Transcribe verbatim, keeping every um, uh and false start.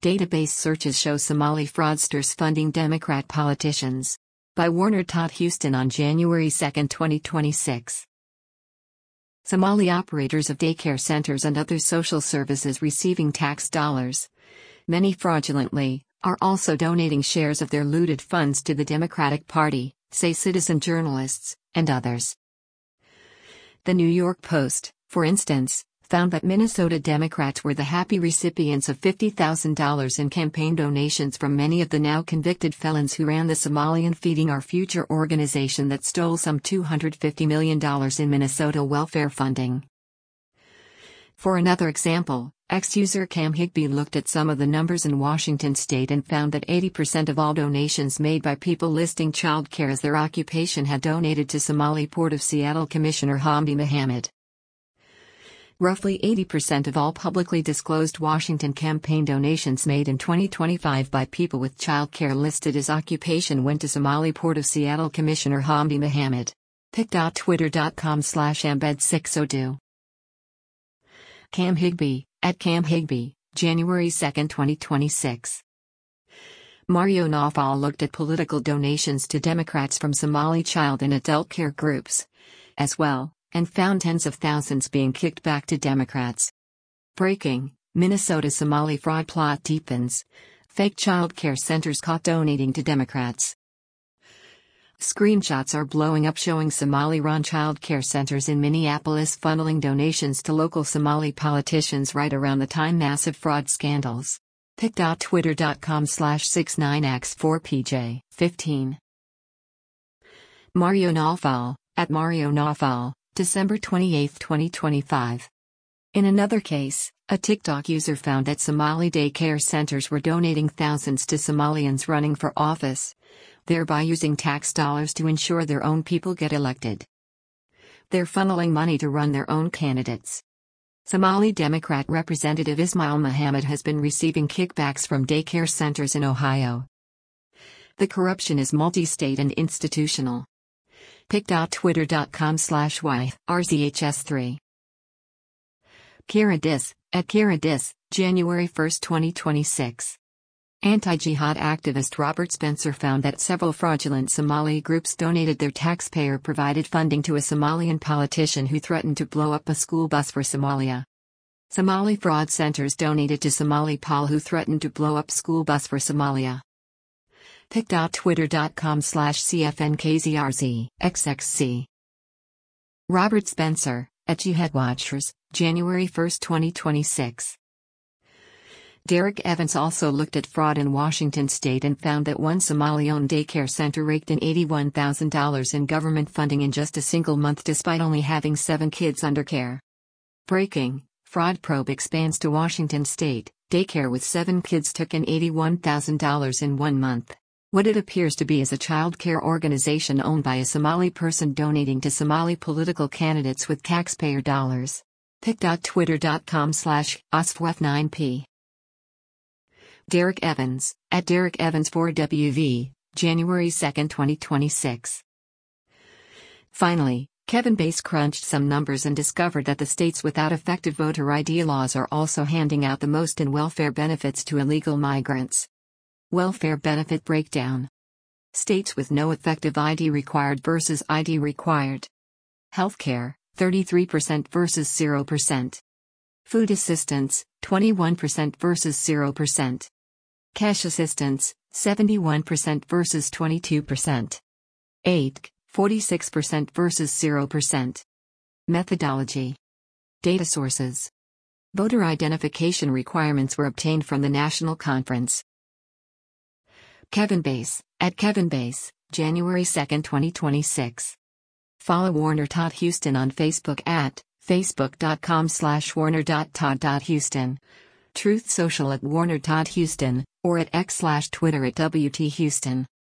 Database searches show Somali fraudsters funding Democrat politicians. By Warner Todd Houston on January second, twenty twenty-six. Somali operators of daycare centers and other social services receiving tax dollars, many fraudulently, are also donating shares of their looted funds to the Democratic Party, say citizen journalists, and others. The New York Post, for instance, found that Minnesota Democrats were the happy recipients of fifty thousand dollars in campaign donations from many of the now convicted felons who ran the Somalian Feeding Our Future organization that stole some two hundred fifty million dollars in Minnesota welfare funding. For another example, ex-user Cam Higby looked at some of the numbers in Washington state and found that eighty percent of all donations made by people listing childcare as their occupation had donated to Somali Port of Seattle Commissioner Hamdi Mohammed. Roughly eighty percent of all publicly disclosed Washington campaign donations made in twenty twenty-five by people with childcare listed as occupation went to Somali Port of Seattle Commissioner Hamdi Mohammed. pic dot twitter dot com slash embed six odoo. Cam Higby, at Cam Higby, January second, twenty twenty-six. Mario Nawfal looked at political donations to Democrats from Somali child and adult care groups, as well, and found tens of thousands being kicked back to Democrats. Breaking: Minnesota Somali fraud plot deepens. Fake child care centers caught donating to Democrats. Screenshots are blowing up showing Somali-run child care centers in Minneapolis funneling donations to local Somali politicians right around the time massive fraud scandals. pic dot twitter dot com slash six nine x four p j fifteen. Mario Nawfal, at Mario Nawfal, December twenty-eighth, twenty twenty-five. In another case, a TikTok user found that Somali daycare centers were donating thousands to Somalians running for office, thereby using tax dollars to ensure their own people get elected. They're funneling money to run their own candidates. Somali Democrat Representative Ismail Mohammed has been receiving kickbacks from daycare centers in Ohio. The corruption is multi-state and institutional. pic dot twitter dot com slash y r z h s three. Kira Dis, at Kira Dis, January first, twenty twenty-six. Anti-jihad activist Robert Spencer found that several fraudulent Somali groups donated their taxpayer-provided funding to a Somalian politician who threatened to blow up a school bus for Somalia. Somali fraud centers donated to Somali Paul who threatened to blow up school bus for Somalia. pic dot twitter dot com slash c f n k z r z x x c. Robert Spencer, at Jihad Watchers, January first, twenty twenty-six. Derek Evans also looked at fraud in Washington state and found that one Somali-owned daycare center raked in eighty-one thousand dollars in government funding in just a single month despite only having seven kids under care. Breaking: Fraud probe expands to Washington state. Daycare with seven kids took in eighty-one thousand dollars in one month. What it appears to be is a child care organization owned by a Somali person donating to Somali political candidates with taxpayer dollars. pic dot twitter dot com slash osfwef nine p. Derek Evans, at Derek Evans four W V, January second, twenty twenty-six. Finally, Kevin Bass crunched some numbers and discovered that the states without effective voter I D laws are also handing out the most in welfare benefits to illegal migrants. Welfare benefit breakdown. States with no effective I D required versus I D required. Healthcare, thirty-three percent versus zero percent. Food assistance, twenty-one percent versus zero percent. Cash assistance, seventy-one percent versus twenty-two percent. Aid, forty-six percent versus zero percent. Methodology. Data sources. Voter identification requirements were obtained from the National Conference. Kevin Bass, at Kevin Bass, January second, twenty twenty-six. Follow Warner Todd Houston on Facebook at facebook dot com slash warner dot todd dot houston. Truth Social at Warner Todd Houston, or at X slash Twitter at W T Houston.